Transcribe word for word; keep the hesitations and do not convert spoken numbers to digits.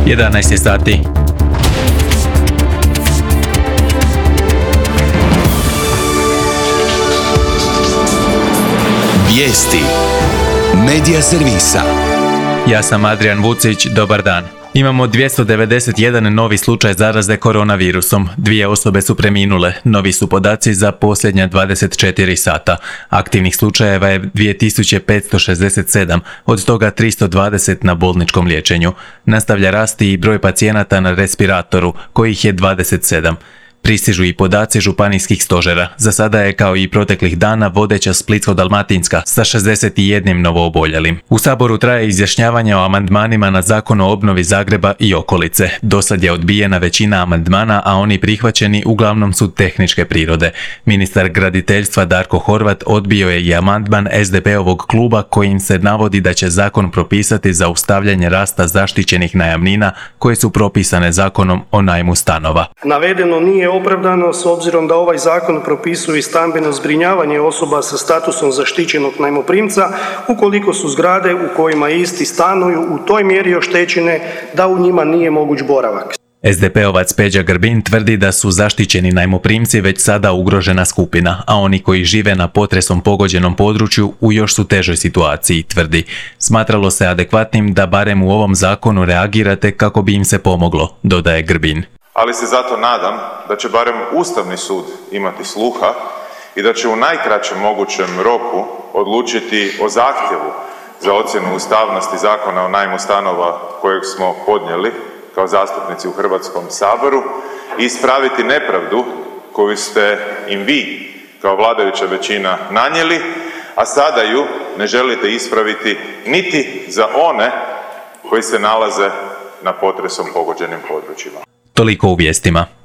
jedanaest je sati. Vijesti Medija servisa. Ja sam Adrian Vucić, dobar dan. Imamo dvjesto devedeset jedan novi slučaj zaraze koronavirusom. Dvije osobe su preminule. Novi su podaci za posljednja dvadeset četiri sata. Aktivnih slučajeva je dvije tisuće petsto šezdeset sedam, od toga tristo dvadeset na bolničkom liječenju. Nastavlja rasti i broj pacijenata na respiratoru, kojih je dvadeset sedam. Pristižu i podaci županijskih stožera. Za sada je, kao i proteklih dana, vodeća Splitsko-dalmatinska sa šezdeset jedan novooboljelim. U Saboru traje izjašnjavanje o amandmanima na Zakon o obnovi Zagreba i okolice. Dosad je odbijena većina amandmana, a oni prihvaćeni uglavnom su tehničke prirode. Ministar graditeljstva Darko Horvat odbio je i amandman es de pe-ovog kluba kojim se navodi da će zakon propisati zaustavljanje rasta zaštićenih najamnina koje su propisane Zakonom o najmu stanova. Navedeno nije opravdano s obzirom da ovaj zakon propisuje stambeno zbrinjavanje osoba sa statusom zaštićenog najmoprimca ukoliko su zgrade u kojima isti stanuju u toj mjeri oštećene da u njima nije moguć boravak. es de pe-ovac Peđa Grbin tvrdi da su zaštićeni najmoprimci već sada ugrožena skupina, a oni koji žive na potresom pogođenom području u još su težoj situaciji, tvrdi. Smatralo se adekvatnim da barem u ovom zakonu reagirate kako bi im se pomoglo, dodaje Grbin. Ali se zato nadam da će barem Ustavni sud imati sluha i da će u najkraćem mogućem roku odlučiti o zahtjevu za ocjenu ustavnosti Zakona o najmu stanova kojeg smo podnijeli kao zastupnici u Hrvatskom saboru i ispraviti nepravdu koju ste im vi kao vladajuća većina nanijeli, a sada ju ne želite ispraviti niti za one koji se nalaze na potresom pogođenim područjima. Toliko u vijestima.